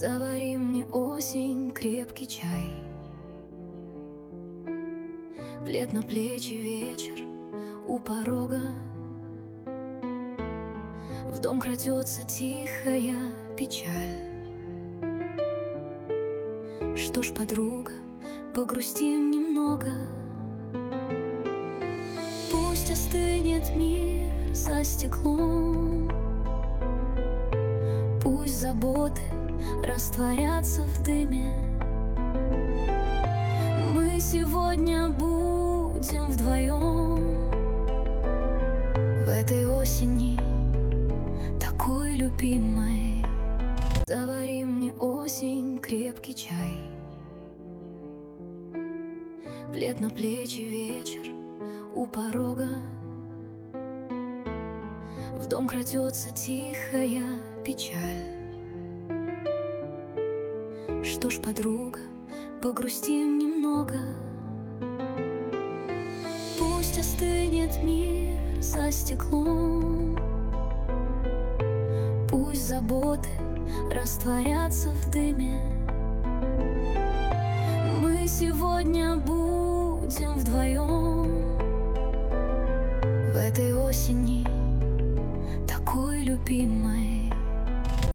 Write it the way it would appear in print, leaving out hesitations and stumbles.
Завари мне, осень, крепкий чай. Плед на плечи, вечер у порога. В дом крадется тихая печаль. Что ж, подруга, погрустим немного. Пусть остынет мир за стеклом. Пусть заботы растворятся в дыме. Мы сегодня будем вдвоем в этой осени, такой любимой. Завари мне, осень, крепкий чай. Плед на плечи, вечер у порога. В дом крадется тихая печаль. Что ж, подруга, погрустим немного. Пусть остынет мир за стеклом. Пусть заботы растворятся в дыме. Мы сегодня будем вдвоем в этой осени, такой любимой.